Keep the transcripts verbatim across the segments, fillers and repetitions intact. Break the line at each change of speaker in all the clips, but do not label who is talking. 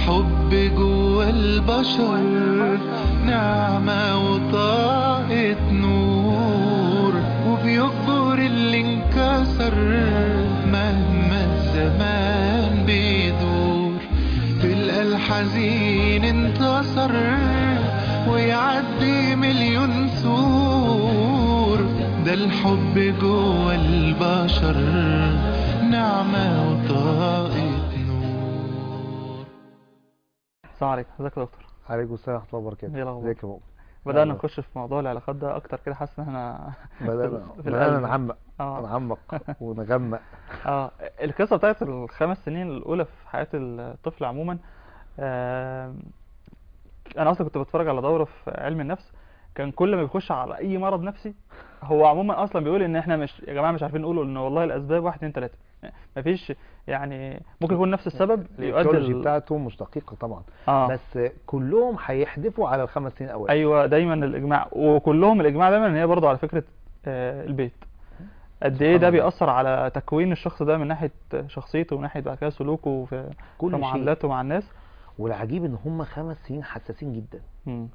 الحب جوا البشر نعمة وطاقة نور، وبيكبر اللي انكسر مهما الزمان بيدور. تلقى الحزين انتصر ويعدي مليون سور. ده الحب جوا البشر نعمة وطاقة نور.
السلام عليكم، ازيك يا دكتور؟
عليكم السلام ورحمة الله وبركاته.
ايه الاخبار؟
ازيك يا مؤمن؟
بدأنا نخش في موضوع العلاقات ده اكتر كده، حاسس ان احنا
بدأنا
في
بدأنا
القلب.
نعمق
اه
نعمق ونغمق.
اه القصه بتاعت الخمس سنين الاولى في حياه الطفل عموما. آه انا اصلا كنت بتفرج على دوره في علم النفس، كان كل ما بيخش على اي مرض نفسي هو عموما اصلا بيقول ان احنا مش يا جماعه مش عارفين نقوله، ان والله الاسباب واحد اتنين تلاته، مفيش يعني ممكن يكون نفس السبب يؤدي
الايديولوجي
ال...
بتاعته مش دقيقة طبعا،
اه
بس كلهم هيحدفوا على الخمس سنين الاوائل.
ايوه دايما الاجماع، وكلهم الاجماع دايما ان هي برضه على فكره آه البيت قد ايه
سبحان
ده
الله.
بيأثر على تكوين الشخص ده من ناحيه شخصيته ومن ناحيه بعد كده سلوكه في, في
كل شيء.
معاملاته مع الناس.
والعجيب ان هم خمس سنين حساسين جدا،
مم.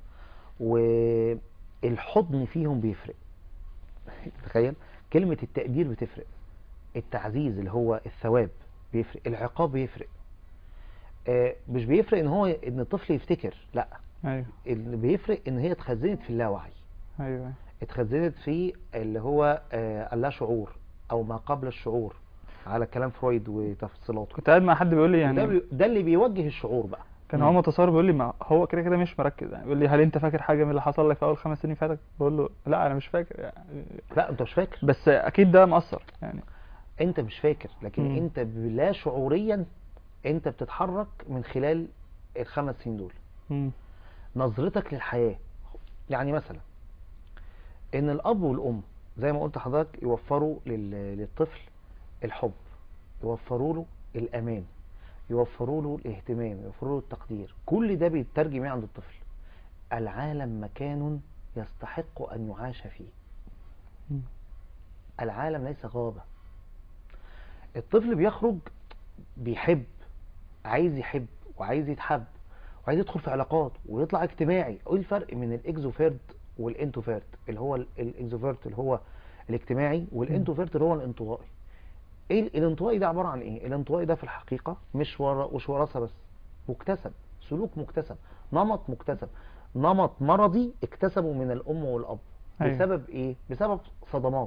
والحضن فيهم بيفرق. تخيل، كلمة التقدير بتفرق، التعزيز اللي هو الثواب بيفرق، العقاب بيفرق. آه، مش بيفرق ان هو ان الطفل يفتكر، لا،
ايوه
اللي بيفرق ان هي اتخزنت في اللاوعي،
ايوه
اتخزنت في اللي هو آه اللا شعور او ما قبل الشعور، على كلام فرويد وتفصيلاته.
كنت قاعد مع حد بيقول لي
وده
يعني
بي- ده اللي بيوجه الشعور بقى.
كان
مم.
هو متصور، بيقول لي ما هو كده كده مش مركز، يعني بيقول لي هل انت فاكر حاجه من اللي حصل لك في اول خمس سنين فاتك؟ بقول له لا انا مش فاكر يعني،
لا انت مش فاكر،
بس اكيد ده مأثر يعني.
انت مش فاكر، لكن
مم.
انت لا شعوريا انت بتتحرك من خلال الخمس سنين دول.
مم.
نظرتك للحياة، يعني مثلا ان الاب والام زي ما قلت لحضرتك يوفروا لل- للطفل الحب، يوفروا له الامان، يوفروا له الاهتمام، يوفروا له التقدير. كل ده بيترجم ايه عند الطفل؟ العالم مكان يستحق ان يعاش فيه.
مم.
العالم ليس غابة. الطفل بيخرج بيحب، عايز يحب وعايز يتحب وعايز يدخل في علاقات ويطلع اجتماعي. ايه الفرق من الاكزوفيرت والانتوفيرت؟ اللي هو ال- الاكزوفيرت اللي هو الاجتماعي، والانتوفيرت اللي هو الانطوائي. ايه ال- الانطوائي ده عبارة عن ايه؟ الانطوائي ده في الحقيقة مش ورا مش وراثة بس، مكتسب، سلوك مكتسب، نمط مكتسب، نمط مرضي اكتسبه من الام والاب.
أيوة.
بسبب ايه؟ بسبب صدمات.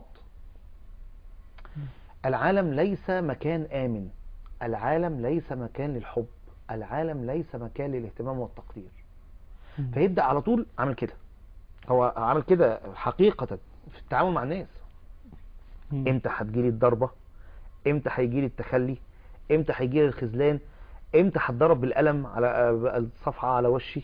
العالم ليس مكان آمن، العالم ليس مكان للحب، العالم ليس مكان للاهتمام والتقدير.
مم.
فيبدأ على طول عامل كده، هو عامل كده حقيقة في التعامل مع الناس.
مم.
امتى هتجيلي الضربة؟ امتى هيجيلي التخلي؟ امتى هيجيلي الخذلان؟ امتى هتضرب بالقلم على الصفحة على وشي؟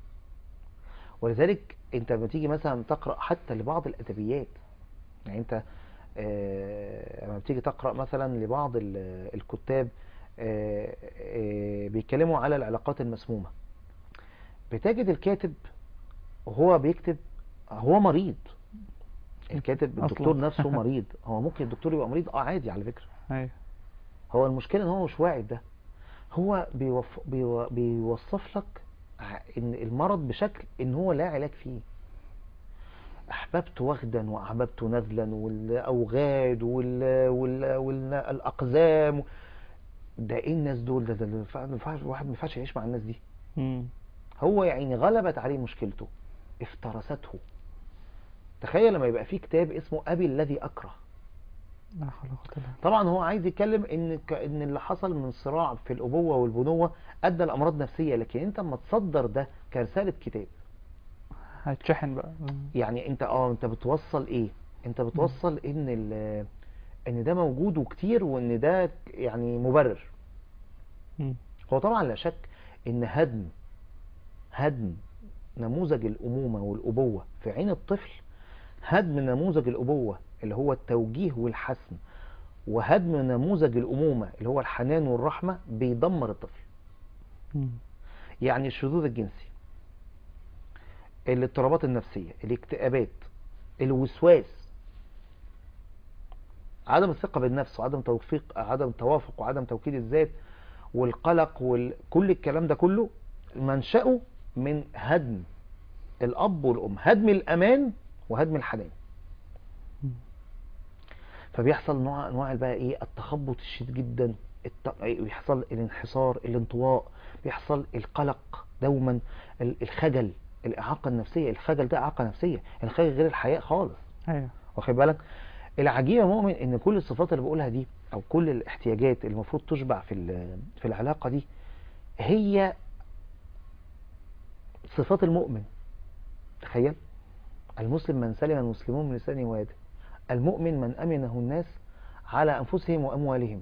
ولذلك انت لما تيجي مثلا تقرأ حتى لبعض الأدبيات، يعني انت آه، لما بتيجي تقرأ مثلا لبعض ال- الكتاب آه، آه، بيتكلموا على العلاقات المسمومة، بتجد الكاتب وهو بيكتب هو مريض. الكاتب الدكتور
أصلاً.
نفسه مريض. هو ممكن الدكتور يبقى مريض، اه عادي على فكرة.
ايوه
هو المشكلة ان هو مش واعي ده. هو بيوف بيو بيوصف لك ع- ان المرض بشكل ان هو لا علاج فيه. احببت وغدا واحببت نذلا والاوغاد وال وال والاقزام. ده ايه الناس دول؟ ده ده ما ينفعش، الواحد ما ينفعش يعيش مع الناس دي.
مم.
هو يعني غلبت عليه مشكلته، افترسته. تخيل لما يبقى فيه كتاب اسمه ابي الذي اكره.
لا حول ولا قوة الا بالله.
طبعا هو عايز يتكلم ان ك- ان اللي حصل من صراع في الابوه والبنوه ادى لامراض نفسيه، لكن انت اما تصدر ده كرساله كتاب،
هيتشحن بقى. مم.
يعني انت اه انت بتوصل ايه؟ انت بتوصل ان ال- ان ده موجود وكتير، وان ده يعني مبرر.
مم.
هو طبعا لا شك ان هدم هدم نموذج الامومه والابوه في عين الطفل، هدم نموذج الابوه اللي هو التوجيه والحسم، وهدم نموذج الامومه اللي هو الحنان والرحمه، بيدمر الطفل.
مم.
يعني الشذوذ الجنسي، الاضطرابات النفسيه، الاكتئابات، الوسواس، عدم الثقه بالنفس، وعدم توفيق عدم توافق وعدم توكيد الذات، والقلق وكل الكلام ده كله منشأه من هدم الأب والأم، هدم الأمان وهدم الحنان. فبيحصل نوع انواع بقى ايه التخبط الشديد جدا، الت... بيحصل الانحصار، الانطواء، بيحصل القلق دوما، ال- الخجل، الإعاقة النفسية. الخجل ده إعاقة نفسية، الخجل غير الحياء خالص.
ايوه.
واخد بالك؟ العجيب يا مؤمن ان كل الصفات اللي بقولها دي او كل الاحتياجات اللي المفروض تشبع في ال- في العلاقة دي هي صفات المؤمن. تخيل، المسلم من سلم المسلمون من لسانه ويده، المؤمن من أمنه الناس على أنفسهم وأموالهم،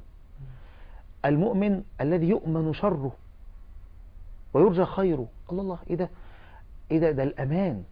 المؤمن الذي يؤمن شره ويرجى خيره. الله الله، إيه ده؟ إيه ده؟ ده الأمان.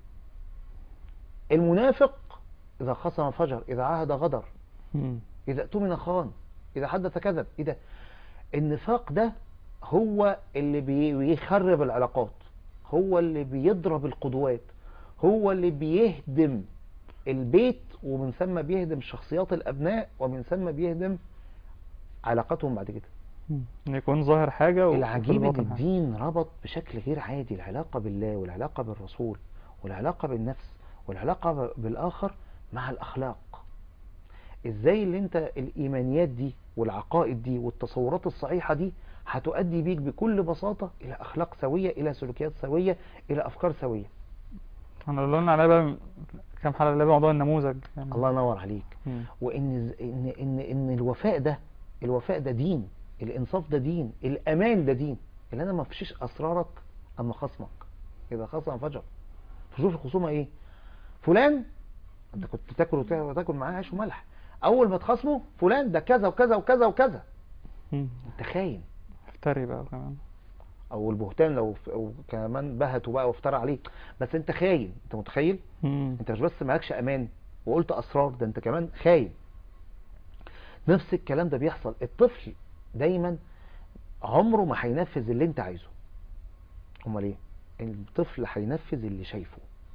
المنافق إذا خصم فجر، إذا عاهد غدر،
مم.
إذا اؤتمن خان، إذا حدث كذب. إيه ده؟ النفاق ده هو اللي بي- بيخرب العلاقات، هو اللي بيضرب القدوات، هو اللي بيهدم البيت، ومن ثم بيهدم شخصيات الأبناء، ومن ثم بيهدم علاقاتهم بعد كده.
مم. ان يكون ظاهر حاجة وفي
العجيب ان
الباطن حاجة.
الدين ربط بشكل غير عادي العلاقة بالله والعلاقة بالرسول والعلاقة بالنفس والعلاقة ب- بالآخر مع الأخلاق. ازاي اللي انت الإيمانيات دي والعقائد دي والتصورات الصحيحة دي هتؤدي بيك بكل بساطة إلى أخلاق سوية، إلى سلوكيات سوية، إلى أفكار سوية.
احنا اللي قلنا عليه بقى كام حلقة اللي هي موضوع النموذج يعني.
الله ينور عليك.
مم.
وان ز- ان ان ان الوفاء ده، الوفاء ده دين، الانصاف ده دين، الامان ده دين. اللي انا ما افشيش اسرارك اما خصمك، اذا خصم فجر. فشوف الخصومه ايه؟ فلان انت كنت بتاكل وت- وتاكل معاه عيش وملح، اول ما تخصمه فلان ده كذا وكذا وكذا وكذا،
مم.
انت خاين.
افتري بقى كمان.
او البهتان لو ف- أو كمان بهته بقى وافترى عليك، بس انت خاين. انت متخيل؟
مم.
انت مش بس مالكش امان وقلت اسرار، ده انت كمان خاين. نفس الكلام ده بيحصل. الطفل دايما عمره ما هينفذ اللي انت عايزه. امال ايه؟ الطفل هينفذ اللي شايفه.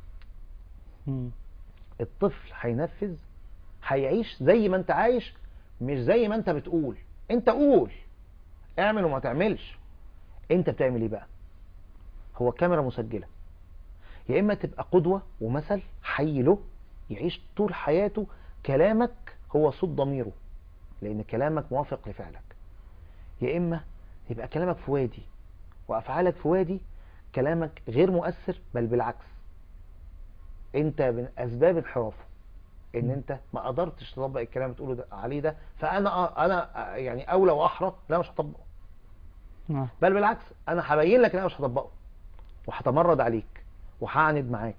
مم.
الطفل هينفذ، هيعيش زي ما انت عايش، مش زي ما انت بتقول. انت قول، اعمل وما تعملش. انت بتعمل ايه بقى؟ هو كاميرا مسجلة، يا اما تبقى قدوة ومثل حي له يعيش طول حياته كلامك هو صوت ضميره لان كلامك موافق لفعلك، يا اما يبقى كلامك في وادي وافعالك في وادي، كلامك غير مؤثر، بل بالعكس انت من اسباب انحرافه ان انت ما قدرتش تطبق الكلام اللي بتقوله ده عليه ده، فانا انا يعني اولى واحرى لا مش هطبقه،
آه.
بل بالعكس انا هبين لك ان انا مش هطبقه وهتمرد عليك وهعند معاك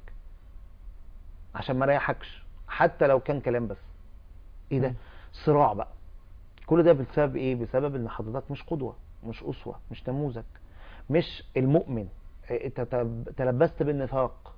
عشان ما اريحكش حتى لو كان كلام بس. ايه ده؟
مم.
صراع بقى. كل ده بسبب ايه؟ بسبب ان حضرتك مش قدوة، مش اسوة، مش نموذج، مش المؤمن. إيه، انت تب- تلبست بالنفاق،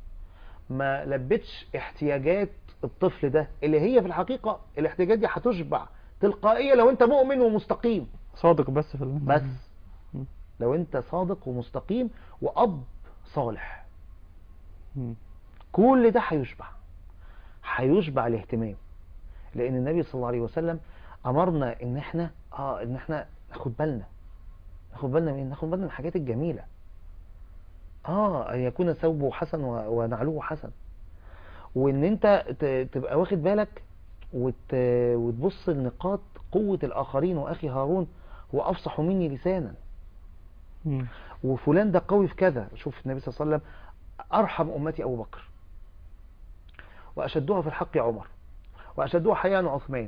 ما لبتش احتياجات الطفل ده اللي هي في الحقيقة الاحتياجات دي هتشبع تلقائية لو انت مؤمن ومستقيم.
صادق بس في ال...
بس
مم.
لو انت صادق ومستقيم واب صالح،
مم.
كل ده هيشبع، هيشبع الاهتمام. لان النبي صلى الله عليه وسلم امرنا ان احنا اه ان احنا ناخد بالنا، ناخد بالنا من إيه؟ ناخد بالنا من الحاجات الجميلة. اه ان يكون ثوبه حسن و- ونعله حسن، وان انت ت- تبقى واخد بالك وت... وتبص لنقاط قوة الاخرين. واخي هارون هو افصح مني لسانا،
مم.
وفلان ده قوي في كذا. شوف النبي صلى الله عليه وسلم ارحم امتي ابو بكر، واشدها في الحق عمر، واشدها حياء عثمان،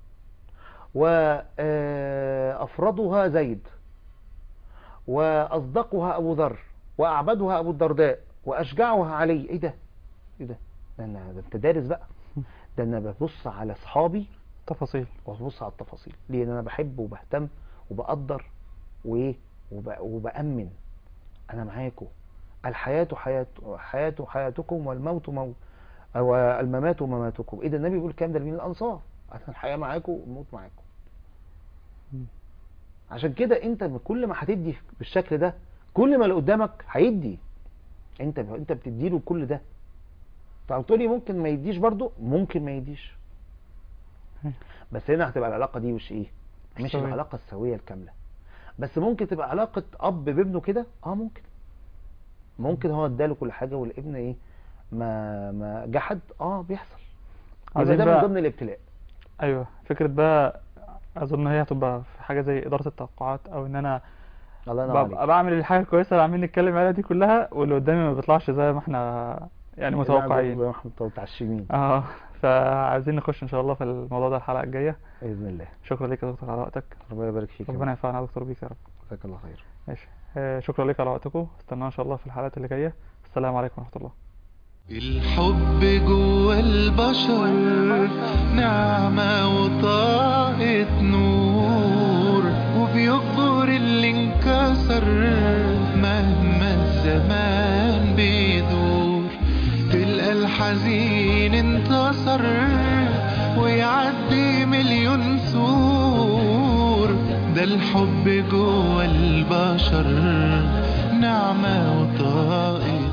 وافرضها زيد، واصدقها ابو ذر، واعبدها ابو الدرداء، واشجعها علي. ايه ده؟ ايه ده؟ ده انا ده انت دارس بقى. ده انا ببص على اصحابي
تفاصيل.
وببص على التفاصيل، لان انا بحب وبهتم وبقدر وايه وب... وبأمن. انا معاكم، الحياة حياة حياة حياتكم والموت موت، او الممات مماتكم. ايه ده؟ النبي بيقول الكلام ده لمين؟ الانصار. انا الحياة معاكم والموت معاكم.
مم.
عشان كده انت كل ما هتدي بالشكل ده كل ما اللي قدامك هيدي. انت انت بتديله كل ده. طب تقولي ممكن ما يديش برضو، ممكن ما يديش، بس هنا هتبقى العلاقة دي مش ايه؟ مش
سوية.
العلاقة السوية الكاملة. بس ممكن تبقى علاقة اب بابنه كده، اه ممكن ممكن هو اداله كل حاجة والابن ايه ما ما جحد، اه بيحصل. يبقى
عايزين
ده من
بقى
ضمن الابتلاء.
ايوه فكره بقى، اظن هي هتبقى في حاجه زي اداره التوقعات، او ان انا
الله ينور
ببقى
عليك.
بعمل الحاجه الكويسه اللي عمالين نتكلم عليها دي كلها، واللي قدامي ما بيطلعش زي ما احنا يعني
زي ما
متوقعين.
زي ما احنا متعشمين.
اه فعايزين نخش ان شاء الله في الموضوع ده الحلقه الجايه.
باذن الله.
شكرا ليك يا دكتور على وقتك،
ربنا يبارك فيك يا
ربنا
رب.
ينفعنا يا دكتور بيك يا رب.
جزاك الله خير.
ماشي، آه، شكرا ليك على وقتكم، استنانا ان شاء الله في الحلقات اللي جايه. السلام عليكم ورحمه الله.
الحب جوا البشر نعمة وطاقة نور، وبيكبر اللي انكسر مهما الزمان بيدور. تلقى الحزين انتصر ويعدي مليون سور، ده الحب جوا البشر نعمة وطاقة